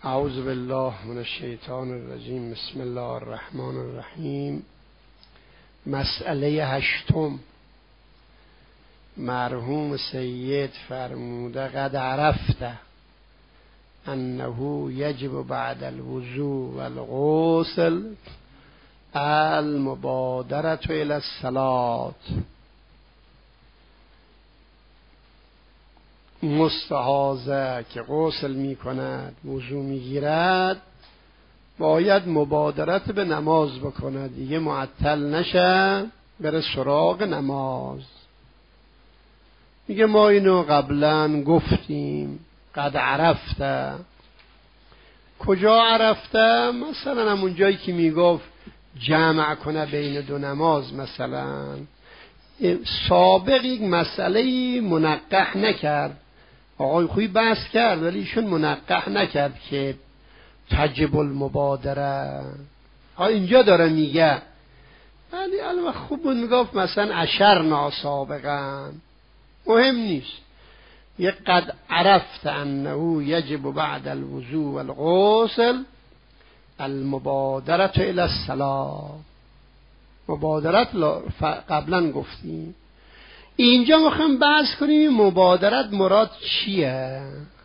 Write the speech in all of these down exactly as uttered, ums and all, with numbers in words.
اعوذ بالله من الشیطان الرجیم. بسم الله الرحمن الرحیم. مسئله هشتم. مرحوم سید فرموده قد عرفته انه یجب بعد الوضوء والغسل المبادرة الى الصلاة. مستحاضه که غسل می کند، وضو می گیرد، باید مبادرت به نماز بکند، دیگه معطل نشه، بره سراغ نماز. میگه ما اینو قبلا گفتیم. قد عرفته. کجا عرفته؟ مثلا همون جایی که میگفت جمع کنه بین دو نماز. مثلا سابق یک مسئله منقح نکرد، آقای خویی بحث کرد ولی ایشون منقح نکرد که تجب المبادره. ها اینجا داره میگه، ولی الان خوب میگفت مثلا اشرنا سابقا، مهم نیست. یک قد عرفت انه یجب بعد الوضوء والغسل المبادره الى الصلاه. مبادرت قبلا گفتیم. اینجا میخوام بحث کنیم مبادرت مراد چیه.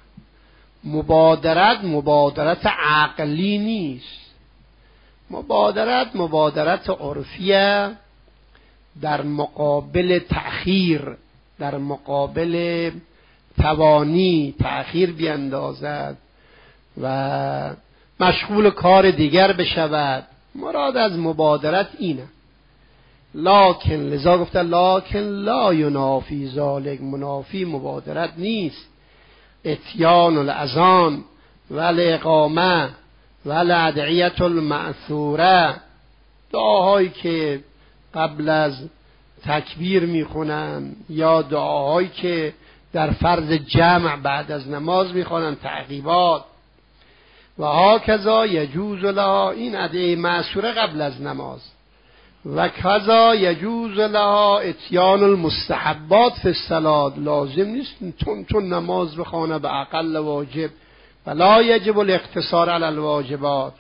مبادرت مبادرت عقلی نیست. مبادرت مبادرت عرفیه، در مقابل تأخیر، در مقابل توانی تأخیر بیندازد و مشغول کار دیگر بشود. مراد از مبادرت اینه. لکن لذا گفته لکن لا ینافی ذالک، منافی مبادرت نیست. اتیان الاذان و الاقامه و الادعیه المأثوره، دعاهایی که قبل از تکبیر میخونن یا دعاهایی که در فرض جمع بعد از نماز میخونن، تعقیبات. و هاکذا یجوز لها، این ادعیه مأثوره قبل از نماز. و کذا یجوز لها اتیان المستحبات فی الصلاة، لازم نیست تون تون نماز بخونه به اقل واجب، ولا یجب الاقتصار علی الواجبات.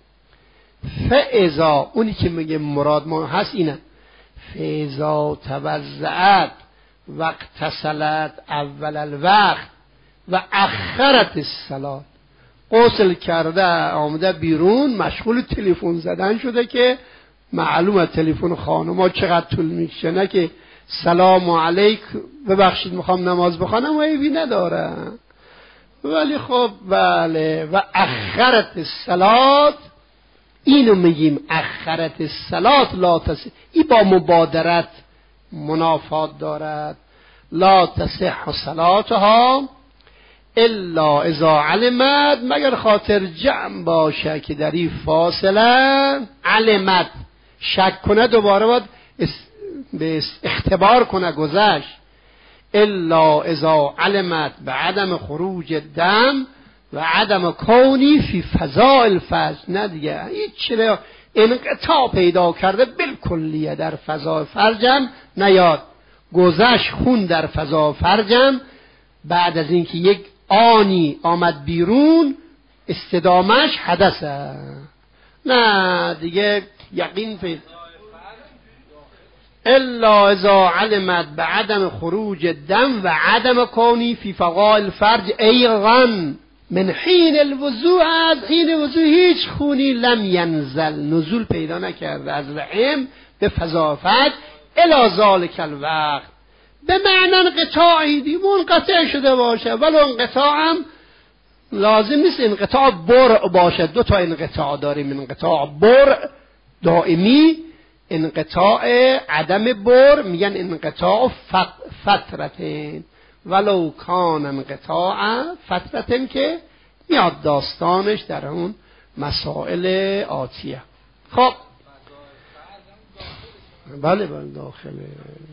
فاذا، اونی که میگه مراد ما هست اینه، فاذا توضعت و اغتسلت اول الوقت و اخرت الصلاة، غسل کرده آمده بیرون، مشغول تلفن زدن شده که معلومه تلفن خانوما چقدر طول میکشه، نه که سلام علیک ببخشید میخوام نماز بخونم و عیبی نداره. ولی خب بله. و اخرت الصلاة، اینو میگیم اخرت الصلاة لا تصح، این با مبادرت منافات دارد. لا تصح صلاتها الا اذا علمت، مگر خاطر جمع باشه که در این فاصله علمت، شک کنه دوباره باید به اختبار کنه گذشت. الا اذا علمت به عدم خروج دم و عدم کونی فی فضاء الفرج، نه دیگه هیچ چیه انقطاع پیدا کرده بالکلیه در فضاء فرجم نیاد، گذشت خون در فضاء فرجم بعد از اینکه یک آنی آمد بیرون استدامش حدثه، نه دیگه یقین پیدا. الا اذا علمت بعدم خروج دم و عدم کونی فی فضاء الفرج ایغن من حین الوضوء، از حین وضوء هیچ خونی لم ینزل، نزول پیدا نکرده از رحم به فضاء فرج الی ذالک الوقت، به معنی انقطاعی دی منقطع شده باشه، ولو انقطاع هم لازم نیست انقطاع برع باشه. دو تا انقطاع داریم، انقطاع برع دائمی، انقطاع عدم برع میگن انقطاع فترتین، ولو کان انقطاع فترتین که میاد داستانش در اون مسائل آتیه. خب بله بله داخله.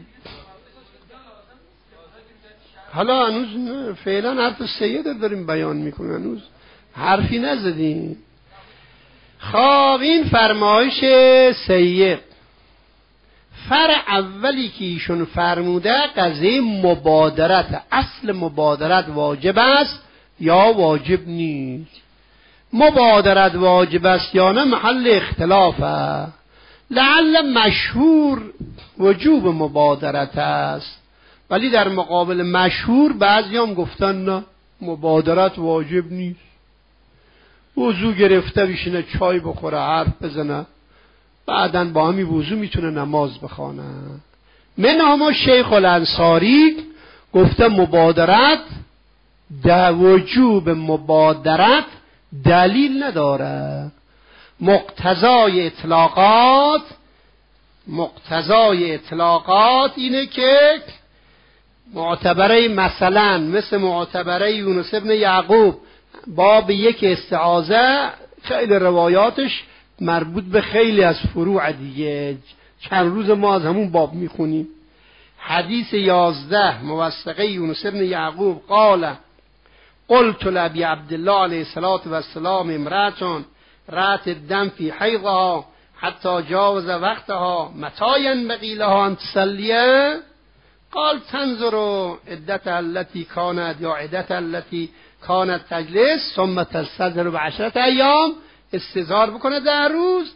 حالا هنوز فعلا حرف سید داریم بیان میکنیم، هنوز حرفی نزدیم. خب این فرمایش سید. فرع اولی که ایشون فرموده قضیه مبادرت، اصل مبادرت واجب است یا واجب نیست. مبادرت واجب است یا نه محل اختلاف است. لعل مشهور وجوب مبادرت است، ولی در مقابل مشهور بعضی هم گفتن نه مبادرت واجب نیست. وضو گرفته بشینه چای بخوره حرف بزنه، بعداً با همین وضو میتونه نماز بخونه. منهم شیخ الانصاری گفته مبادرت در وجوب مبادرت دلیل نداره. مقتضای اطلاقات مقتضای اطلاقات اینه که معتبره مثلا مثل معتبره یونس ابن یعقوب باب یک استعاذه خیلی روایاتش مربوط به خیلی از فروع دیگه، چند روز ما از همون باب میخونیم. حدیث یازده موثقه یونس ابن یعقوب قال قلت لابی عبدالله علیه الصلاة والسلام امرأة رأت الدم في حیضها حتی جاوز وقتها متى ينبغي لها ان تصلي؟ قال تنظر عدتها التي كانت یا عدتها التي كانت تجلس ثم تستظهر بعشرة ایام، استظهار بکنه در روز.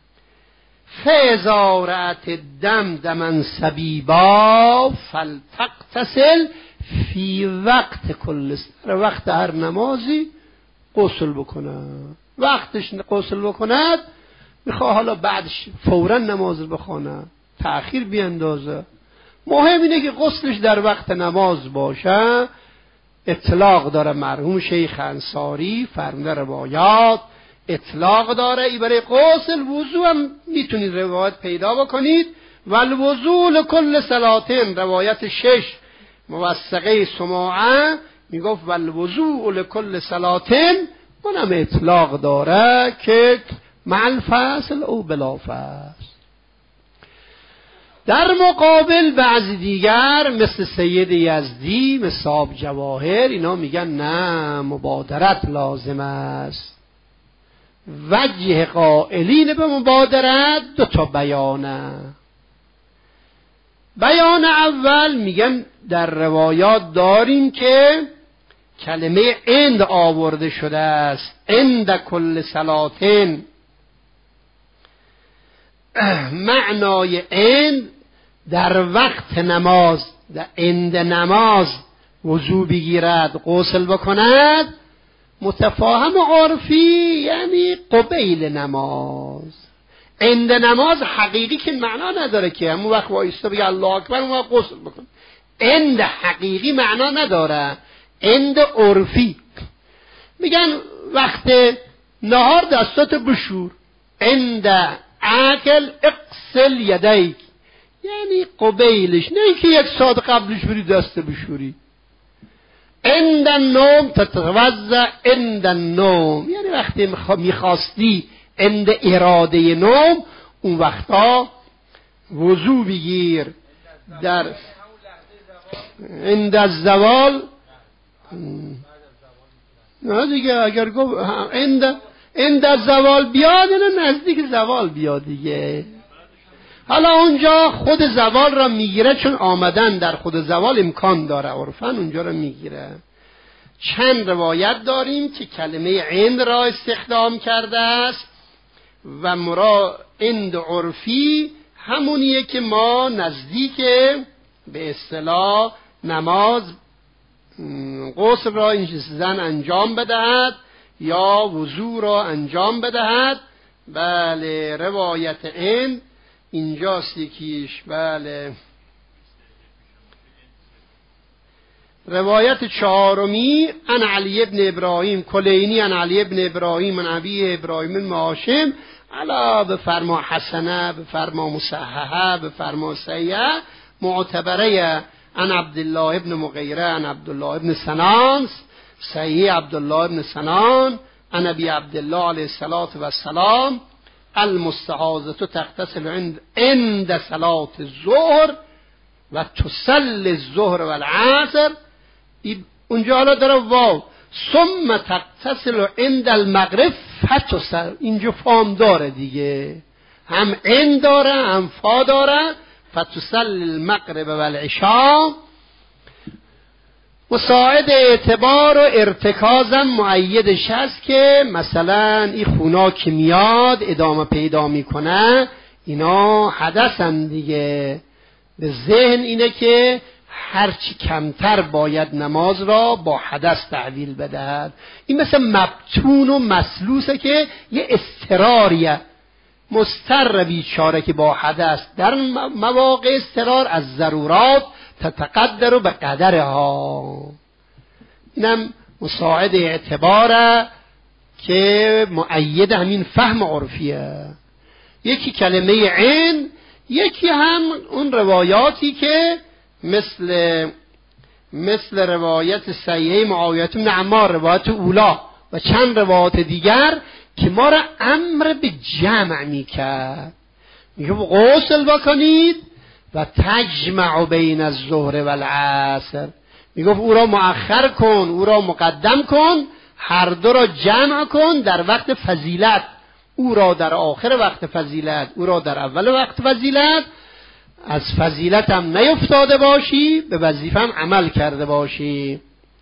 فاذا رأت الدم دما سبیبا فلتغتسل فی وقت کل صلاة، وقت هر نمازی غسل بکنه. وقتش غسل بکند میخواه حالا بعدش فوراً نماز بخونه تأخیر بیندازه، مهم اینه که غسلش در وقت نماز باشه. اطلاق داره مرحوم شیخ انصاری فرموده روایات اطلاق داره. ای برای غسل وضو هم میتونید روایت پیدا بکنید. والوضو لکل صلاتین روایت شش موثقه سماعه میگفت والوضو لکل صلاتین، اونم اطلاق داره که مع الفصل او بلا فصل. در مقابل بعضی دیگر مثل سید یزدی مثل آب جواهر اینا میگن نه مبادرت لازم است. وجه قائلین به مبادرت دو تا بیانه. بیان اول میگن در روایات داریم که کلمه اند آورده شده است، اند کل صلاتین. معنای اند در وقت نماز، در اند نماز وضو بگیرد غسل بکند. متفاهم عرفی یعنی قبیل نماز. اند نماز حقیقی که معنا نداره که همون وقت وایسته بگه الله اکبر اون وقت غسل بکن. اند حقیقی معنا نداره، اند عرفی. میگن وقت نهار دستات بشور، اند اکل اغسل یدیک، یعنی قبیلش، نه اینکه یک ساعت قبلش بری دست بشوری. عند النوم تتوضا عند النوم، یعنی وقتی میخواستی عند اراده نوم اون وقتا وضو بگیر. در عند الزوال نه دیگه، اگر گفت عند عند الزوال بیاد یعنی نزدیک زوال بیاد دیگه. حالا اونجا خود زوال را میگیره، چون آمدن در خود زوال امکان داره، عرفاً اونجا را میگیره. چند روایت داریم که کلمه عند را استخدام کرده است و مراد عند عرفی همونیه که ما نزدیک به اصطلاح نماز غسل را این زن انجام بدهد یا وضو را انجام بدهد. بله روایت عند اینجاست یکیش. بله روایت چهارمی ان علی ابن ابراهیم کلینی ان علی ابن ابراهیم ان ابی ابراهیم الماشم علا بفرما حسنه بفرما مصححه بفرما سیئه معتبره ان عبدالله ابن مغیره ان عبدالله ابن سنان سیئه عبدالله ابن سنان ان ابی عبدالله علیه الصلاة والسلام المستحاضة تغتسل عند عند صلاة الظهر و تصلی الظهر و العصر. اونجا حالا داره واو ثم تغتسل عند المغرب فتسل، اینجا فام داره دیگه، هم عند داره هم فا داره. فتسل المغرب و العشاء مساعد اعتبار و ارتکازم معیدش هست که مثلا این خونا که میاد ادامه پیدا میکنه اینا حدثن دیگه. به ذهن اینه که هرچی کمتر باید نماز را با حدث تعویل بدهد. این مثل مبتون و مسلوسه که یه استراریه مستر بیچاره که با حدث در مواقع استرار از ضرورات تتقدر به قدرها. اینم مساعد اعتباره که معید همین فهم عرفیه. یکی کلمه عین، یکی هم اون روایاتی که مثل مثل روایت صحیحه معاویه بن عمار، روایت اولا و چند روایت دیگر که ما را امر به جمع میکرد. میگه غسل بکنید و تجمع بین الظهر و العصر. میگفت او را مؤخر کن، او را مقدم کن، هر دو را جمع کن در وقت فضیلت، او را در آخر وقت فضیلت، او را در اول وقت فضیلت. از فضیلتم نیفتاده باشی، به وظیفم عمل کرده باشی.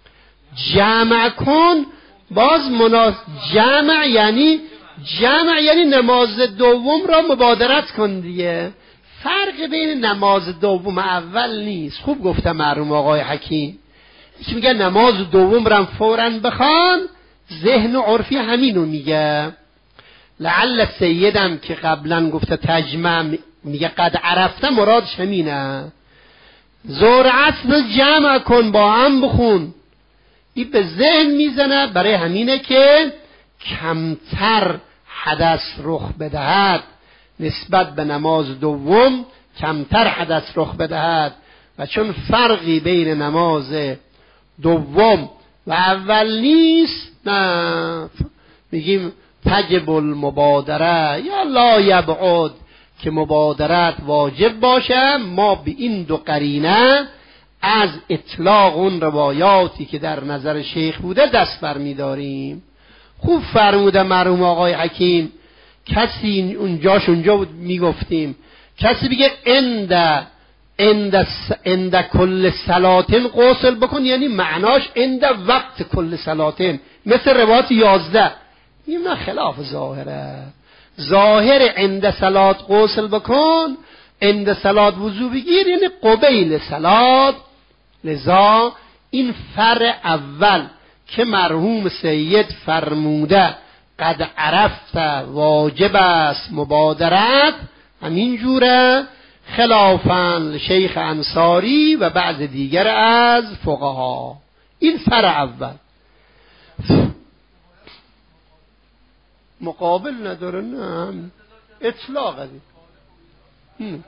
جمع کن، باز مناس جمع یعنی جمع یعنی نماز دوم را مبادرت کن دیگه. فرق بین نماز دوم اول نیست. خوب گفتم مرحوم آقای حکیم که میگه نماز دوم را فوراً بخوان، ذهن و عرفی همینو میگه. لعل سیدم که قبلا گفته تجمع میگه قد عرفته، مرادش همینه. ظهر عصر جمع کن با هم بخون. این به ذهن میزنه، برای همینه که کمتر حدث رخ بدهد نسبت به نماز دوم، کمتر حدث رخ بدهد. و چون فرقی بین نماز دوم و اول نیست، نه میگیم تجب المبادره یا لا یبعد، که مبادرت واجب باشه. ما به این دو قرینه از اطلاق اون روایاتی که در نظر شیخ بوده دست برمیداریم. خوب فرموده مرحوم آقای حکیم. کسی اونجاش اونجا بود میگفتیم، کسی بگه اند اند اند کل صلاتن غسل بکن، یعنی معناش اند وقت کل صلاتن، مثل روایت یازده. این نه خلاف ظاهره. ظاهر اند صلات غسل بکن، اند صلات وضو بگیر، یعنی قبیل صلات. لذا این فر اول که مرحوم سید فرموده قد عرفت واجب است مبادرت، همین جوره، خلافاً شیخ انصاری و بعض دیگر از فقها. این فر اول. مقابل نداره، نه اطلاق دید.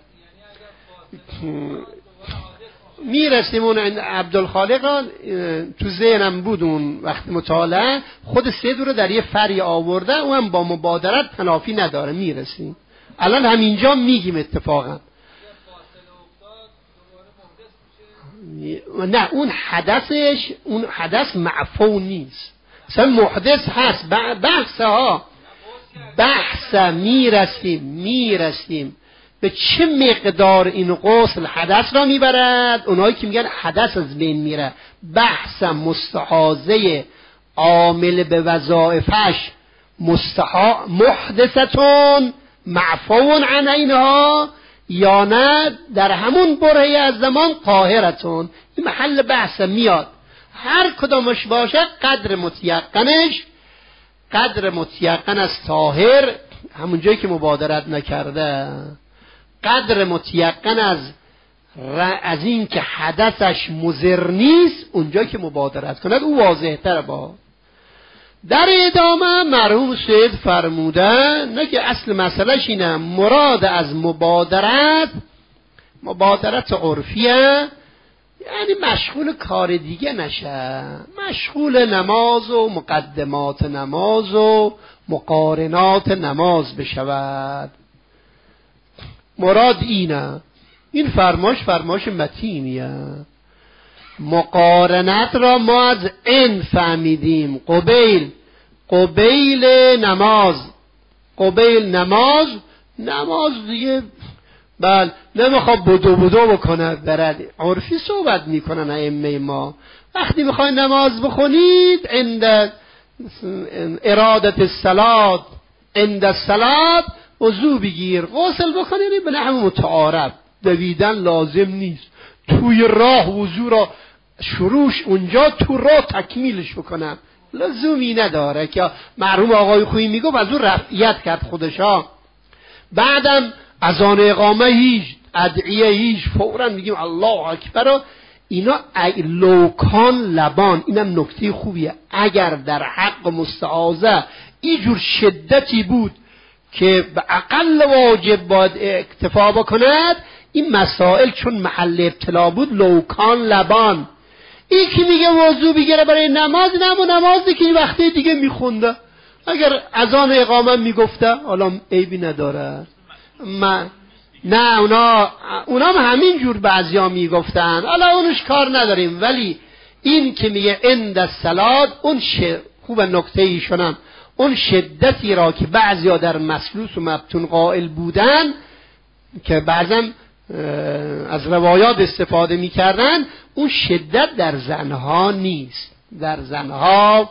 میرسیم اون عبدالخالق را تو ذهنم بود اون وقت مطالعه، خود سید رو در یه فری آورده، او هم با مبادرت تنافی نداره. میرسیم الان همینجا میگیم اتفاقا نه اون حدثش، اون حدث معفو نیست، مثلا محدث هست. بحث ها بحث میرسیم میرسیم به چه مقدار این غسل حدث را میبرد. اونایی که میگن حدث از بین میره، بحث مستحاضه عامل به وظائفش مستحا محدثتون معفون عن اینها، یا نه در همون برهه از زمان طاهرتون. این محل بحث میاد. هر کدامش باشه قدر متیقنش، قدر متیقن از طاهر همون جایی که مبادرت نکرده، قدر متیقن از از این که حدثش مضر نیست اونجا که مبادرت کند، او واضح تر با. در ادامه مرحوم سید فرموده نه که اصل مسئلهش اینه، مراد از مبادرت مبادرت عرفیه، یعنی مشغول کار دیگه نشه، مشغول نماز و مقدمات نماز و مقارنات نماز بشود. مراد اینه. این فرماش فرماش متینیه. مقارنت را ما از ان فهمیدیم، قبیل قبیل نماز، قبیل نماز نماز دیگه بل نمیخواد بدو بدو بکنه برد. عرفی صحبت میکنن ائمه ما، وقتی میخواید نماز بخونید عند ارادت الصلاة عند الصلاة وضو بگیر، غسل بکنید به نحو متعارف. دویدن لازم نیست، توی راه وضو را شروعش اونجا تو راه تکمیلش بکنم، لزومی نداره که مرحوم آقای خویی میگفت از اون رفعیت کرد خودشا. بعدم اذان اقامه هیچ، ادعیه هیچ، فوراً میگیم الله اکبر. اینا لوکان لبان، اینم نکته خوبیه. اگر در حق مستعاذه اینجور شدتی بود که به اقل واجب باید اکتفا بکند، این مسائل چون محل ابتلا بود لوکان لبان. این که میگه وضو بگیره برای نماز، نمو نمازی که این وقتی دیگه میخونده، اگر اذان اقامه میگفته حالا عیبی نداره. من نه اونا اونا هم همین جور بعضیا میگفتن، حالا اونش کار نداریم. ولی این که میگه عند الصلاة، اون خوب نکته ایشونم اون شدتی را که بعضیا در مسلوس و مبتون قائل بودن که بعضا از روایات استفاده میکردن، اون شدت در زنها نیست. در زنها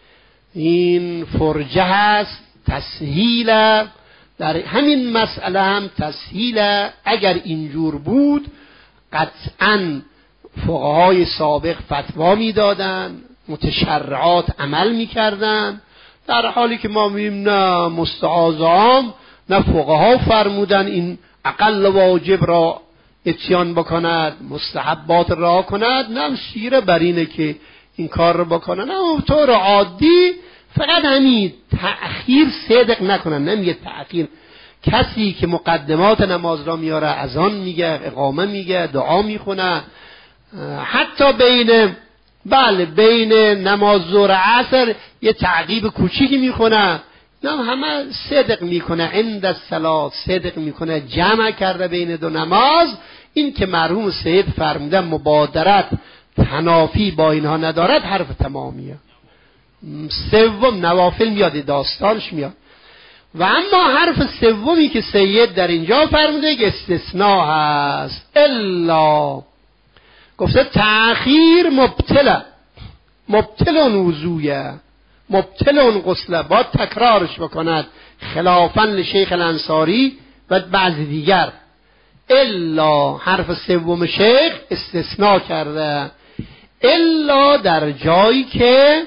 این فرجه هست، تسهیل، در همین مسئله هم تسهیل. اگر اینجور بود قطعاً فقهای سابق فتوا میدادن، متشرعات عمل میکردن، در حالی که ما میگیم نه مستعاذام نه فقها فرمودن این اقل واجب را اتیان بکند، مستحبات را کند، نه سیره بر اینه که این کار را بکنن. نه طور عادی فقط همین تأخیر صدق نکنن. نمیگه تأخیر، کسی که مقدمات نماز را میاره، اذان میگه، اقامه میگه، دعا میخونه، حتی بین بله بین نماز ظهر عصر یه تعقیب کوچیکی میخونه، نه همه صدق میکنه، عند الصلاة صدق میکنه، جمع کرده بین دو نماز. این که مرحوم سید فرموده مبادرت تنافی با اینها ندارد، حرف تمامیه. سوم نوافل میاد، داستانش میاد. و اما حرف سومی که سید در اینجا فرموده که استثناء هست، الا گفته تأخیر مبتله، مبتل اون وضویه، مبتل اون غسله، باید تکرارش بکند، خلافاً لشیخ الانصاری و بعض دیگر. الا حرف سوم شیخ استثناء کرده، الا در جایی که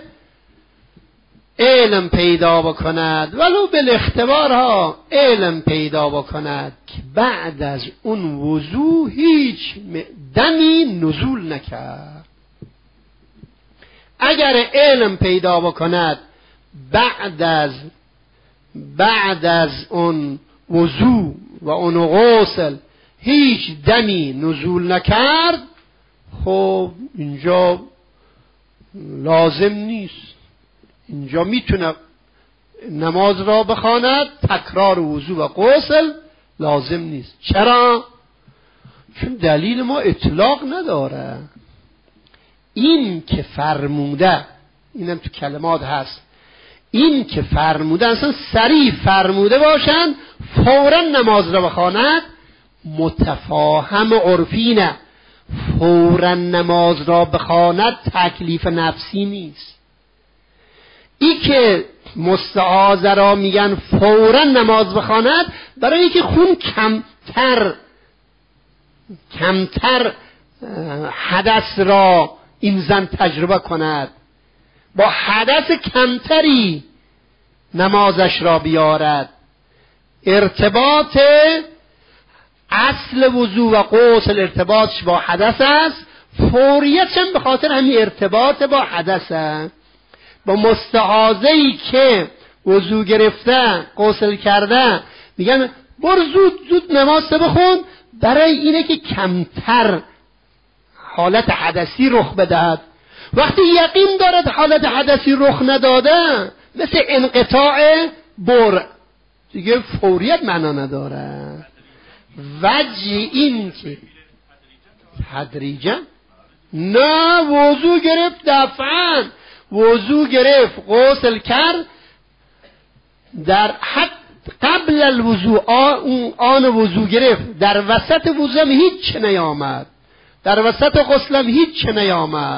علم پیدا بکند، ولو بالاختبار ها علم پیدا بکند که بعد از اون وضو هیچ دمی نزول نکرد. اگر علم پیدا بکند بعد از بعد از اون وضو و اون غسل هیچ دمی نزول نکرد، خب اینجا لازم نیست، اینجا میتونه نماز را بخواند، تکرار وضو و غسل لازم نیست. چرا؟ چون دلیل ما اطلاق نداره. این که فرموده، اینم تو کلمات هست، این که فرموده اصلا صریح فرموده باشن فوراً نماز را بخواند، متفاهم عرفی نه. فوراً نماز را بخواند تکلیف نفسی نیست. ای که مستعاذ را میگن فوراً نماز بخواند، برای اینکه خون کمتر کمتر حدث را این زن تجربه کند، با حدث کمتری نمازش را بیارد. ارتباط اصل وضو و غسل ارتباطش با حدث است، فوریتش هم به خاطر همین ارتباط با حدث است. با مستعاذه‌ای که وضو گرفته غسل کرده میگن برو زود زود نماز بخون، برای اینه که کمتر حالت حدثی رخ بدهد. وقتی یقین دارد حالت حدثی رخ نداده، مثل انقطاع بر دیگه فوریت معنا نداره. وجه این که تدریجا نه، وضو گرفت دفعاً، وضو گرفت غسل کرد، در حد قبل الوضو آن وضو گرفت، در وسط وضو هیچ نیامد، در وسط غسلم هیچ نیامد،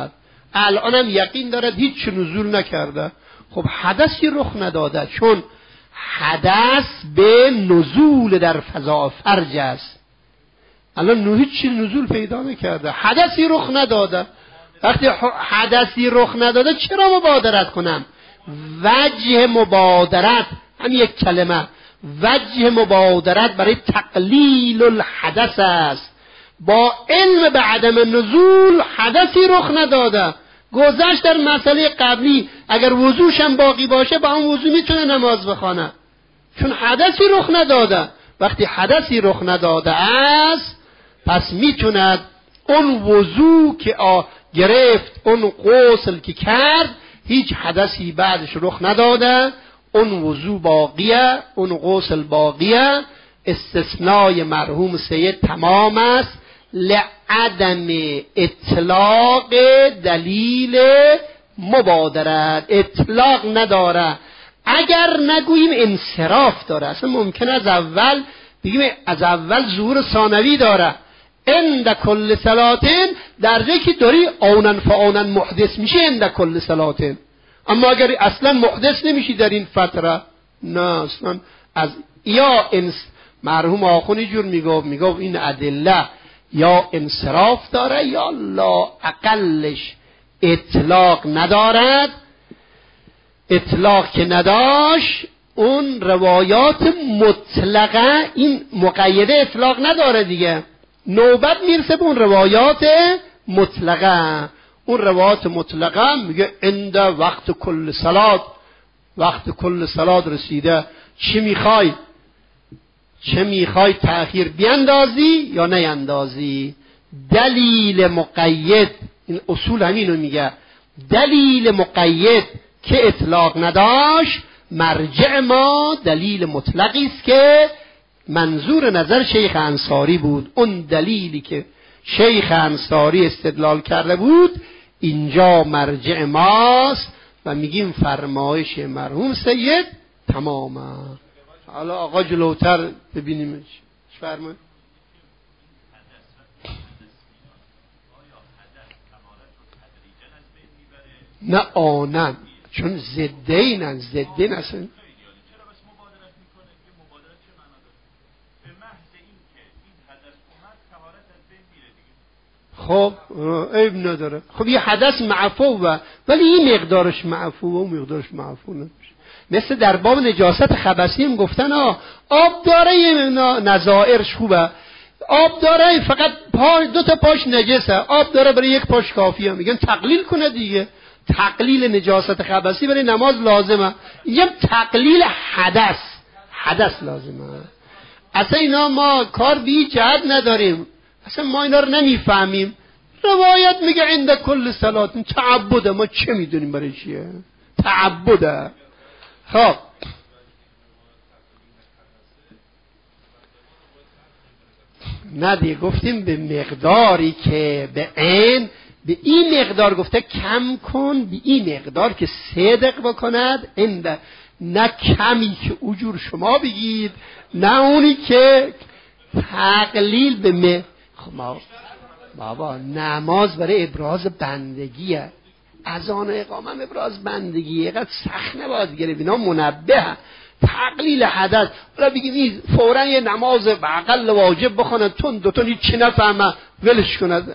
الانم یقین دارد هیچ نزول نکرده. خب حدثی رخ نداده، چون حدث به نزول در فضا فرج است. الان نه هیچ نزول پیدا نکرده، حدثی رخ نداده. وقتی حدثی رخ نداده چرا مبادرت کنم؟ وجه مبادرت هم یک کلمه، وجه مبادرت برای تقلیل الحدث است. با علم به عدم نزول حدثی رخ نداده. گذشت در مسئله قبلی اگر وضوشم باقی باشه با اون وضو میتونه نماز بخونه، چون حدثی رخ نداده. وقتی حدثی رخ نداده است پس میتوند اون وضو که آ گرفت، اون غسل که کرد، هیچ حدثی بعدش رخ نداده، اون وضو باقیه، اون غسل باقیه. استثنای مرحوم سید تمام است لعدم اطلاق دلیل مبادرت. اطلاق نداره، اگر نگوییم انصراف داره. اصلا ممکن از اول بگیم از اول ظهور ثانوی داره. عند کل صلاتین درجه که داری آنن فآنن محدث میشه عند کل صلاتین. اما اگر اصلا محدث نمیشی در این فتره، نه اصلا از یا انس مرحوم آخونی جور میگو میگو این ادله یا انصراف داره یا لا اقلش اطلاق ندارد. اطلاق که نداشت اون روایات مطلقه، این مقیده اطلاق نداره دیگه، نوبت میرسه به اون روایات مطلقه. اون روایات مطلقه میگه عند وقت کل صلات، وقت کل صلات رسیده، چی میخوای؟ چه میخوای تأخیر بیندازی یا نیندازی؟ دلیل مقید، این اصول همینو میگه، دلیل مقید که اطلاق نداشت مرجع ما دلیل مطلقی است که منظور نظر شیخ انصاری بود. اون دلیلی که شیخ انصاری استدلال کرده بود اینجا مرجع ماست و میگیم فرمایش مرحوم سید تمامه. حالا آقا جلوتر ببینیم چی فرمایش. نه آنن، چون ضدینن، ضدین اصلا. خب عیب نداره. خب یه حدث معفوه ولی این مقدارش معفوه و مقدارش معفو نمیشه. مثل در باب نجاست خبثی هم گفتن ها آب داره یه نظائرش خوبه، آب داره فقط پا دو تا پاش نجسه، آب داره برای یک پاش کافیه، میگن تقلیل کنه دیگه. تقلیل نجاست خبثی برای نماز لازمه، یه تقلیل حدث حدث لازمه. اصلا اینا ما کار بی جهت نداریم، اصلا ما اینا رو نمیفهمیم. روایت میگه عند کل صلات، تعبده، ما چه میدونیم برای چیه؟ تعبده. خب نه دیگه گفتیم به مقداری که به عین به این مقدار گفته کم کن، به این مقدار که صدق بکند عند، نه کمی که اجور شما بگید نه اونی که تقلیل به م... خب ما بابا نماز برای ابراز بندگیه، اذان و اقامه هم ابراز بندگیه، اینقدر سخت نباید گرفت. اینا منبه تقلیل حدث. حالا بگیم این فوراً یه نماز به اقل واجب بخونه تون دوتون هیچ چی نفهمه ولش کند،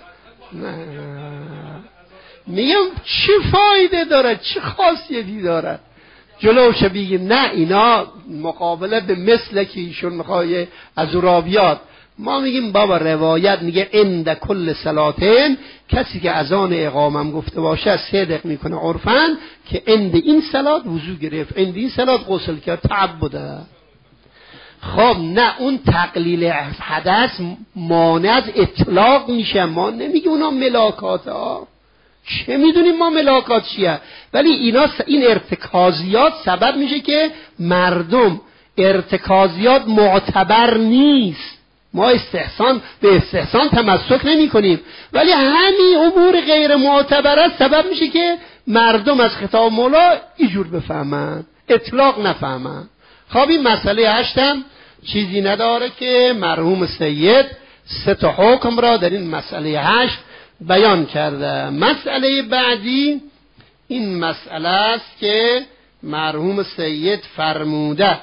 میگم چه فایده داره، چه خاصیتی داره؟ جلوش بگیم نه اینا مقابله به مثل که ایشون میخواه از راویات. ما میگیم بابا روایت میگه عند کل صلاتین، کسی که اذان اقامم گفته باشه صدق میکنه عرفاً که عند این صلات وضو گرفت، عند این صلات غسل کرد، تعبده. خب نه اون تقلیل حدث مانع از اطلاق میشه. ما نمیگیم اونا ملاکات ها، چه میدونیم ما ملاکات چیه، ولی اینا این ارتکازیات سبب میشه که مردم ارتکازیات معتبر نیست. ما استحسان به استحسان تمسک نمی کنیم، ولی همین امور غیر معتبره سبب میشه که مردم از خطاب مولا اینجور بفهمن، اطلاق نفهمن. خب این مسئله هشتم چیزی نداره که مرحوم سید سه تا حکم را در این مسئله هشت بیان کرده. مسئله بعدی این مسئله است که مرحوم سید فرموده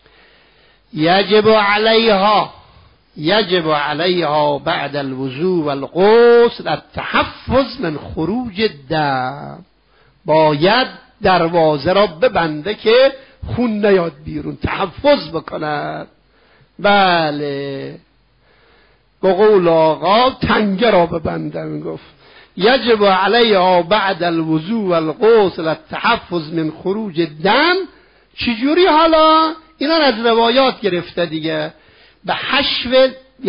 یجب علیها یجب علیها بعد الوضوء والغسل التحفظ من خروج الدم. باید دروازه را ببنده که خون نیاد بیرون، تحفظ بکند. بله، به قول آقا تنگه را ببندن. گفت یجب علیها بعد الوضوء والغسل التحفظ من خروج الدم. چجوری حالا؟ اینا از روایات گرفته دیگه. به حشو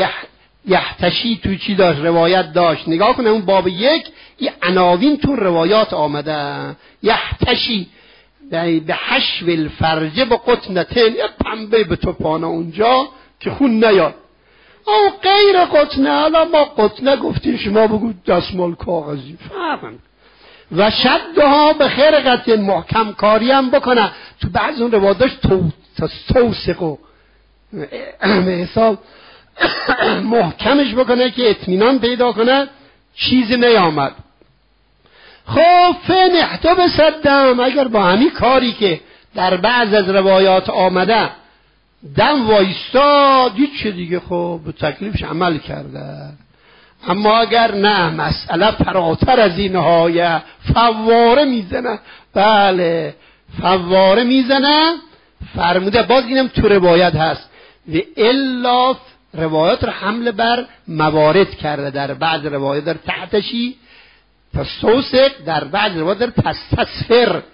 یحتشی تو چی داشت؟ روایت داشت. نگاه کنه اون باب یک یه عناوین تو روایات آمده. یحتشی به حشو الفرج به قطنتین، یه پنبه به تو پانه اونجا که خون نیاد. او غیر قطنه، حالا ما قطنه گفتیم شما بگو دستمال کاغذی، فهمن. و شدها به خرقت محکم کاری هم بکنه. تو بعض اون روایات تو توسقو به حساب محکمش بکنه که اطمینان پیدا کنه چیزی نیامد. خب فنحتو بصدم، اگر با همین کاری که در بعض از روایات آمده دم وایستاد هیچ دیگه خب به تکلیفش عمل کرده. اما اگر نه، مسئله فراتر از اینهای فواره میزنه. بله فواره میزنه. فرموده باز اینم تو روایت هست و الا روایات رو حمل بر موارد کرده. در بعض روایات در تحتشی تستوسق، در بعض روایات در تستسفر.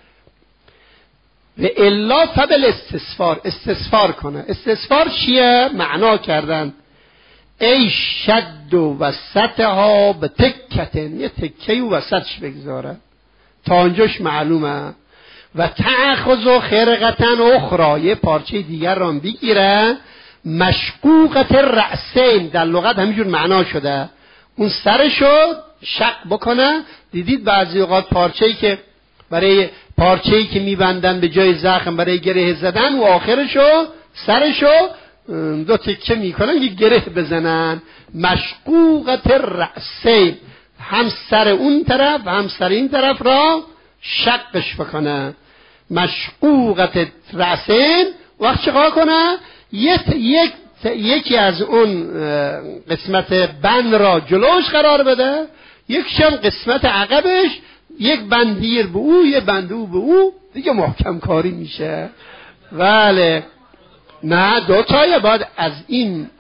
و الا فبل استسفار، استسفار کنه. استسفار چیه؟ معنا کردن ای شد و وسطها به تکتن، یه تکه و وسطش بگذاره تا اونجاش معلومه. و تأخذ و خرقتن اخرى، یه پارچه دیگر را بگیره. مشقوقت رأسین، در لغت همینجور معنا شده، اون سرشو شق بکنه. دیدید بعضی اوقات پارچه‌ای که برای پارچه‌ای که میبندن به جای زخم برای گره زدن و آخرشو سرشو دو تکه میکنن که گره بزنن. مشقوقت رأسین، هم سر اون طرف هم سر این طرف را شقش بکنه. مشقوقت رأسین وقت چقدر کنه؟ یک یک یکی از اون قسمت بند را جلوش قرار بده، یکشم قسمت عقبش، یک بندیر به او یک بند او به او، دیگه محکم کاری میشه. بله نه دو تایه، باید از این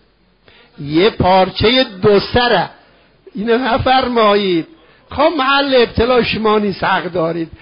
یه پارچه دو سره اینو نفرمایید. خب محل ابتلا شما نیست، حق دارید.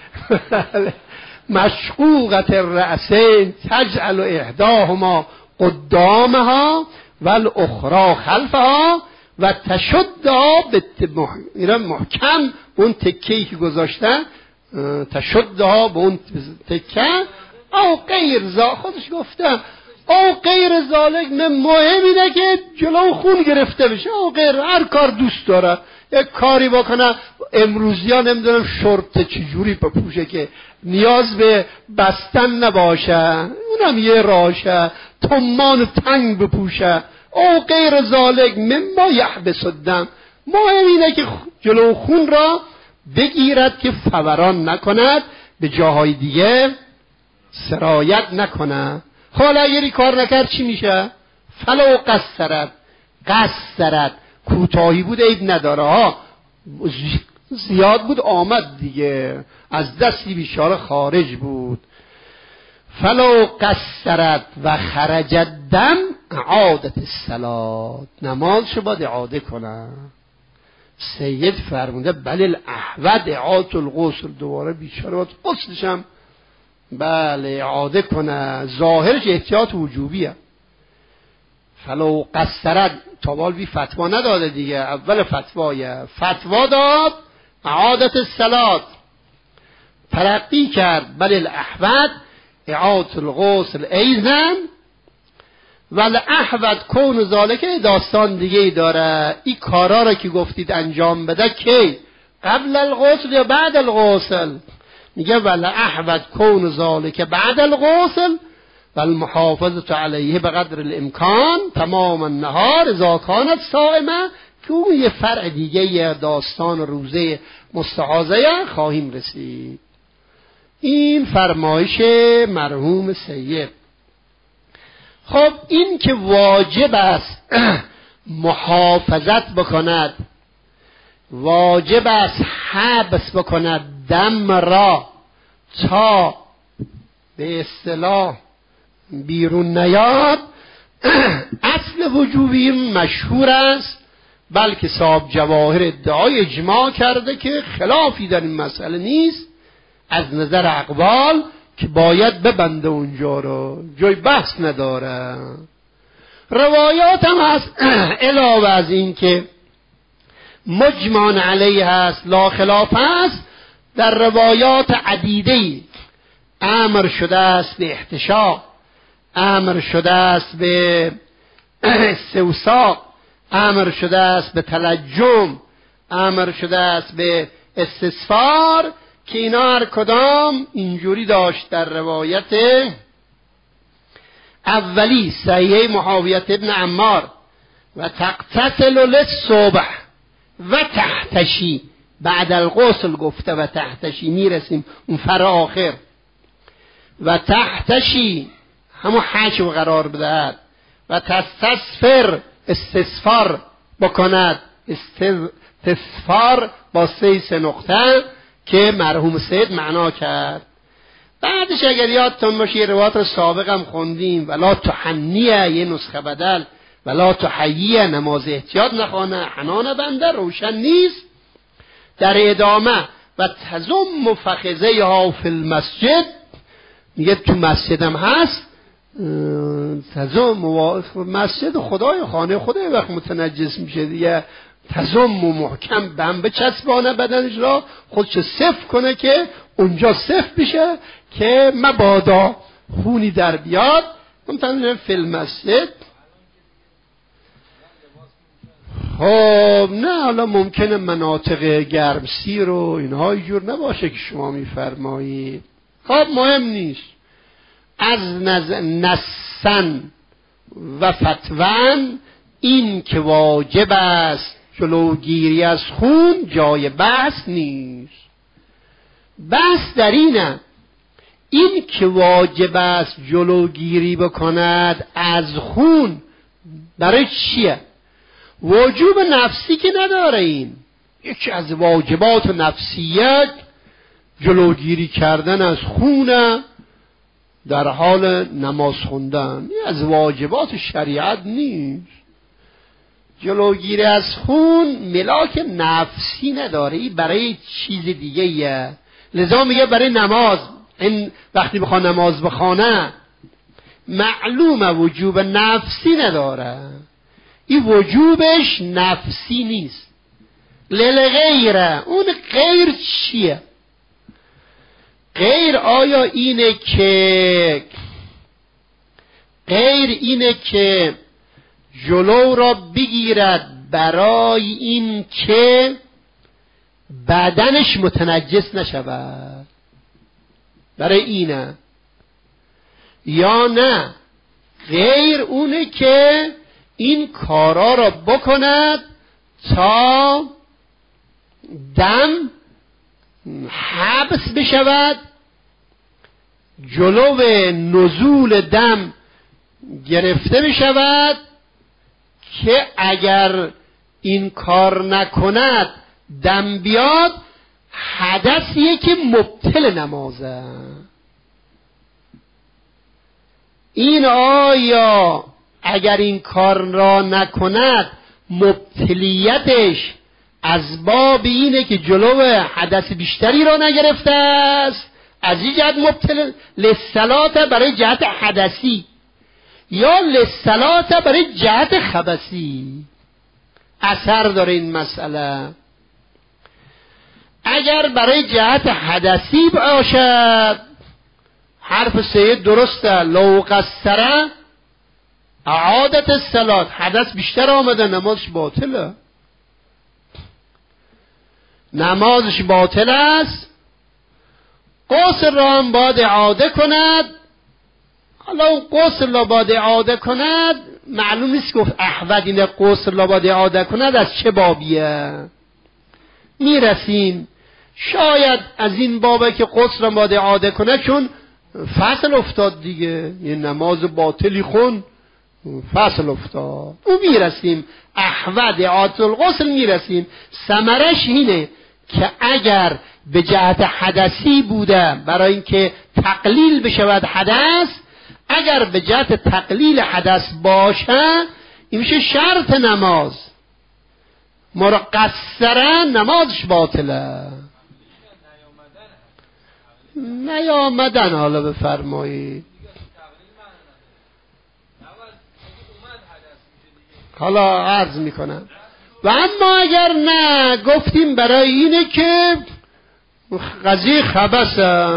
مشقوقت الرأسین تجعل احداهما قدامها والاخرى خلفها و تشدها به محکم اون تکه‌ای که گذاشتن، تشدها به اون تکه. او غیر ذالک، خودش گفتم او غیر ذالک، مهم اینه که جلو خون گرفته بشه. او غیر هر کار دوست داره یک کاری بکنه. امروزی ها نمیدونم شورت چجوری بپوشه که نیاز به بستن نباشه، اونم یه راشه، تمان تنگ بپوشه. او غیر ذالک مما یحبس الدم، مهم اینه که جلو خون را بگیرد که فوران نکند، به جاهای دیگه سرایت نکنه. حالا اگری کار نکرد چی میشه؟ فلو قصرت، قصرت کوتاهی بود عیب نداره ها، زیاد بود آمد دیگه، از دستی بیچاره خارج بود. فلو قصرت و خرج الدم اعادت الصلاة، نمازشو باید اعاده کنه. سید فرمونده بله الاحوط اعادت الغسل، دوباره بیچاره باید غسلشم بله اعاده کنه. ظاهرش احتیاط وجوبیه. فلو قصرت تابال بی فتوا نداده دیگه، اول فتوایه، فتوا داد اعادت الصلاة، ترقی کرد بل الاحوط اعادت الغسل ایزن ول احوط کون ذالکه. داستان دیگه ای داره، این کارا را که گفتید انجام بده کی؟ قبل الغسل یا بعد الغسل؟ میگه ول احوط کون ذالکه بعد الغسل والمحافظة علیه بقدر الامکان تمام النهار اذا کانت صائمه که اون یه فرع دیگه یه داستان روزه مستحاضه خواهیم رسید. این فرمایش مرحوم سید. خب این که واجب است محافظت بکند، واجب است حبس بکند دم را تا به اصطلاح بیرون نیاد، اصل وجوبی مشهور است، بلکه صاحب جواهر ادعای اجماع کرده که خلافی در این مسئله نیست از نظر اقوال که باید ببنده اونجا رو، جای بحث نداره. روایات هم هست علاوه از این که مجمع علیه هست لا خلاف هست، در روایات عدیده‌ای امر شده است به احتشام، امر شده است به استوساق، امر شده است به تلجم، امر شده است به استصفار، که اینا هر کدام اینجوری داشت در روایت اولی صحیح معاویه ابن عمار و تغتسل للصبح و تحتشی، بعد الغسل گفته و تحتشی، میرسیم اون فر آخر، و تحتشی همون حشو قرار بدهد و تستصفر استصفار بکند، استصفار با سه سه نقطه که مرحوم سید معنا کرد. بعدش اگر یادتون باشه روایات رو سابق هم خوندیم، ولا تحنیه یه نسخه بدل، ولا تحییه نماز احتیاط نخوانه، حنان بنده روشن نیست. در ادامه و تزم فخذه ها فی المسجد، میگه تو مسجد هم هست، تزم مسجد خدای خانه خدای وقت متنجس میشه دیگه، تزم و محکم بم بچسبانه بدنش را، خودشو صف کنه که اونجا صف بشه که مبادا خونی در بیاد. ممتنه فی المسجد. خب نه حالا ممکنه مناطق گرمسیر و اینها اینجور نباشه که شما میفرمایید. خب مهم نیست. از نسن و فتوان این که واجب است جلوگیری از خون جای بحث نیست. بحث در اینه این که واجب است جلوگیری بکند از خون برای چیه؟ وجوب نفسی که نداره. این یکی از واجبات نفسیت جلوگیری کردن از خون در حال نماز خوندن، این از واجبات شریعت نیست. جلوگیری از خون ملاک نفسی نداره، این برای چیز دیگه ایه. لذا میگه برای نماز، این وقتی بخواه نماز بخوانه معلومه وجوب نفسی نداره، این وجوبش نفسی نیست. للغیره، اون غیر چیه؟ غیر آیا اینه که غیر اینه که جلو را بگیرد برای این که بدنش متنجس نشود، برای اینه، یا نه غیر اونه که این کارا را بکند تا دم حبس بشود، جلو نزول دم گرفته بشود، که اگر این کار نکند دم بیاد حدثیه که مبطل نمازه. این آیا اگر این کار را نکند مبتلیتش از باب اینه که جلو حدث بیشتری را نگرفته است، از این جهت مبتل للصلات برای جهت حدثی، یا للصلات برای جهت خبثی؟ اثر داره این مسئله. اگر برای جهت حدثی باشد حرف سید درسته، لو قصره اعادت الصلات، حدث بیشتر آمده نمازش باطله، نمازش باطل است، غسل را هم باید اعاده کند. حالا اون غسل را باید اعاده کند معلوم نیست گفت احود اینه غسل را باید اعاده کند از چه بابیه. میرسیم شاید از این بابه که غسل را باید اعاده کنه چون فصل افتاد دیگه، یه نماز باطلی خون فصل افتاد. او میرسیم احود اعاده الغسل میرسیم. ثمرش اینه که اگر به جهت حدثی بوده برای اینکه تقلیل بشود حدث، اگر به جهت تقلیل حدث باشه این میشه شرط نماز. ما را قصره نمازش باطله. نیامدن حالا بفرمایید. حالا عرض میکنم. و اما اگر نه گفتیم برای اینه که قضیه خبثه،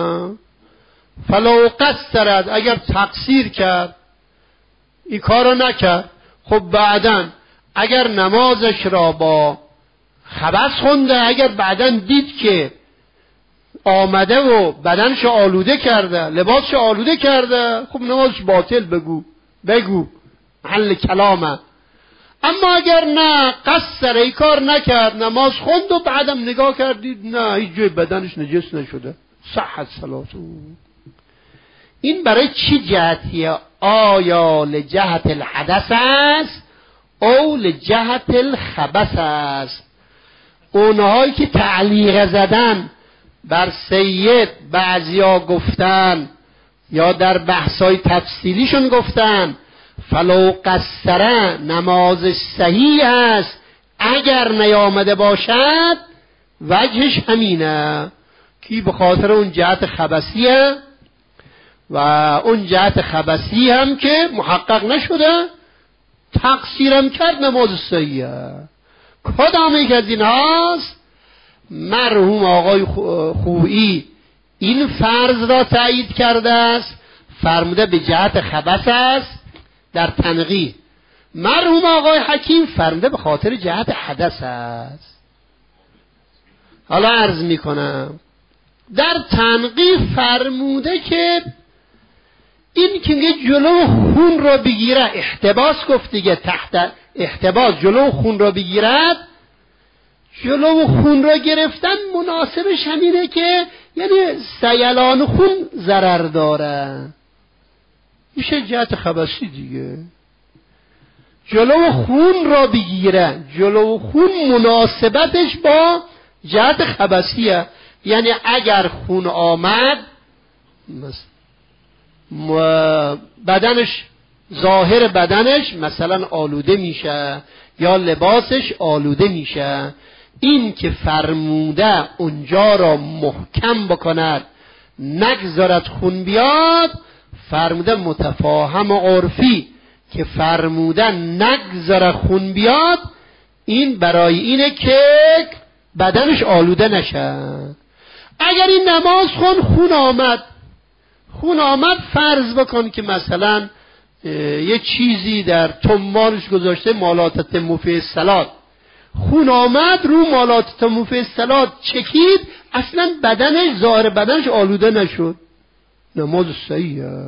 فلو قصرت، اگر تقصیر کرد این کارو نکرد، خب بعداً اگر نمازش را با خبث خونده، اگر بعداً دید که آمده و بدنش آلوده کرده، لباسش آلوده کرده، خب نمازش باطل بگو بگو محل کلامه. اما اگر نه قصر ای کار نکرد، نماز خوند و بعدم نگاه کردید نه هیچ جای بدنش نجس نشده، صحت صلاتو. این برای چی جهتیه؟ آیا لجهت الحدث است او لجهت الخبث است؟ اونهایی که تعلیق زدن بر سید بعضیا گفتن یا در بحثای تفصیلیشون گفتن فلو قصره نمازش صحیح است اگر نیامده باشد، وجهش همینه کی به خاطر اون جهت خبثیه و اون جهت خبثی هم که محقق نشده، تقصیرم کرد نماز صحیحه. کدام یک از این هاست؟ مرحوم آقای خویی این فرض را تایید کرده است، فرموده به جهت خبث است در تنقیح. مرحوم آقای حکیم فرموده به خاطر جهت حدث است. حالا عرض میکنم در تنقیح فرموده که این که میگه جلو خون را بگیره، احتباس گفت دیگه، تحت احتباس جلو خون را بگیرد، جلو خون را گرفتن مناسبش همینه که یعنی سیلان خون ضرر داره، میشه جهت خبثی دیگه. جلو خون را بگیره، جلو خون مناسبتش با جهت خبثیه، یعنی اگر خون آمد بدنش، ظاهر بدنش مثلا آلوده میشه یا لباسش آلوده میشه، این که فرموده اونجا را محکم بکند نگذارد خون بیاد، فرموده متفاهم و عرفی که فرموده نگذاره خون بیاد، این برای اینه که بدنش آلوده نشه. اگر این نماز خون خون آمد خون آمد فرض بکن که مثلا یه چیزی در تمانش گذاشته مالات تتم فی الصلاة، خون آمد رو مالات تتم فی الصلاة چکید، اصلا بدنش ظاهر بدنش آلوده نشد، نماز صحیحه.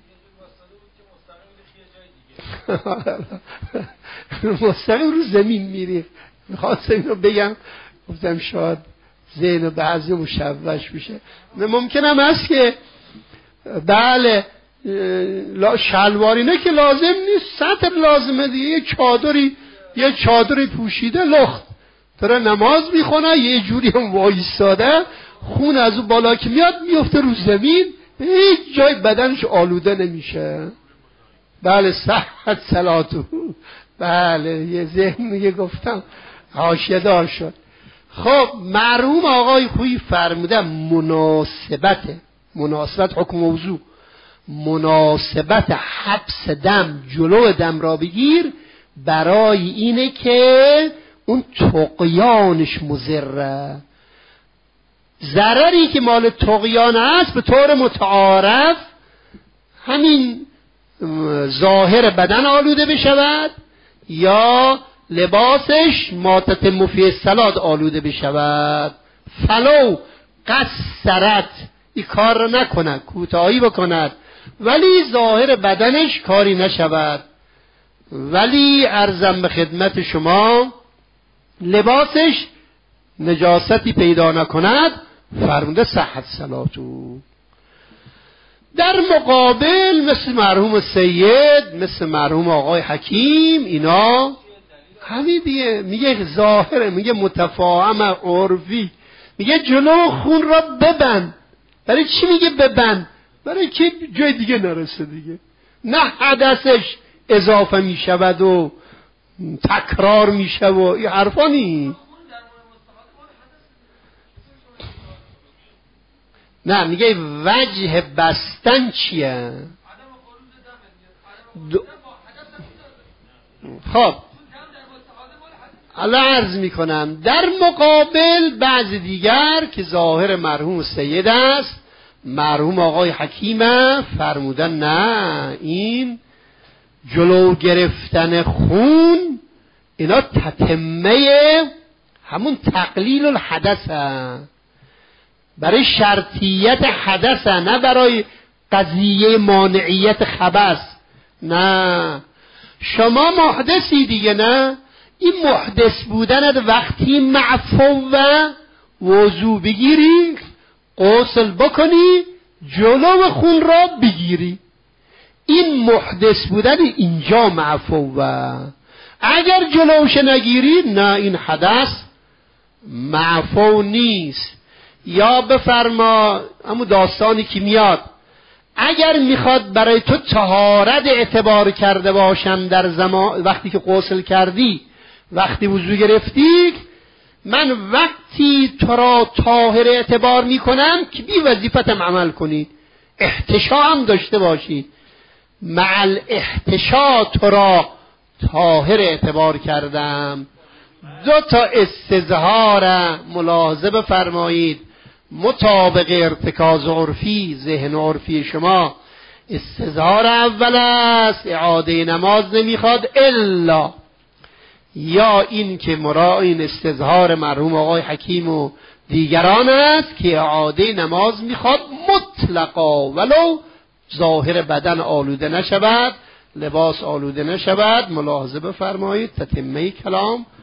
مستقیم رو زمین میری. میخواستم اینو بگم گفتم شاید ذهن بعضی مشوش بشه. ممکن هم هست که بله شلوارینه که لازم نیست، سطر لازمه دیگه، یه چادری یه چادری پوشیده لخت داره نماز میخونه، یه جوری هم وایستاده، خون از اون بالا که میاد میفته رو زمین، هیچ جای بدنش آلوده نمیشه. بله صحت صلاتو. بله یه ذهن میگه گفتم حاشیه دار شد. خب مرحوم آقای خویی فرموده مناسبت مناسبت حکم موضوع مناسبت حبس دم جلو دم را بگیر برای اینه که اون طغیانش مضره. ضرری که مال طغیان هست به طور متعارف همین ظاهر بدن آلوده بشود یا لباسش ما تتم فی الصلاة آلوده بشود. فلو قصرت این کار را نکند، کوتاهی بکند ولی ظاهر بدنش کاری نشود، ولی عرضم به خدمت شما لباسش نجاستی پیدا نکند فرموده صحت صلاتو. در مقابل مثل مرحوم سید، مثل مرحوم آقای حکیم، اینا همین دیگه میگه ظاهره، میگه متفاهم عرفی، میگه جلو خون را ببند. برای چی میگه ببند؟ برای که جای دیگه نرسه دیگه، نه حدثش اضافه میشود و تکرار میشه و این حرفا نی. نه میگه وجه بستن چیه؟ دو... خب الان عرض میکنم در مقابل بعض دیگر که ظاهر مرحوم سید است، مرحوم آقای حکیمه فرمودن نه، این جلو گرفتن خون اینا تتمه همون تقلیل الحدث هست، برای شرطیت حدث، نه برای قضیه مانعیت خبث. نه شما محدثی دیگه، نه این محدث بودند وقتی معفو و وضو بگیری، غسل بکنی، جلو خون را بگیری، این محدث بودن اینجا معفو. اگر جلوش نگیری نه، این حدث معفو نیست. یا بفرما همون داستانی که میاد، اگر میخواد برای تو طهارت اعتبار کرده باشم در زمان وقتی که غسل کردی، وقتی وضو گرفتی، من وقتی تو را طاهر اعتبار میکنم که بی وظیفتم عمل کنی، احتشا هم داشته باشی، مع الاحتشا تو را طاهر اعتبار کردم. دو تا استظهار ملاحظه بفرمایید مطابق ارتکاز عرفی، ذهن عرفی شما. استظهار اول است اعاده نماز نمیخواد الا، یا این که مراد این استظهار مرحوم آقای حکیم و دیگران است که اعاده نماز میخواد مطلقا، ولو ظاهر بدن آلوده نشود، لباس آلوده نشود. ملاحظه بفرمایید تتمه کلام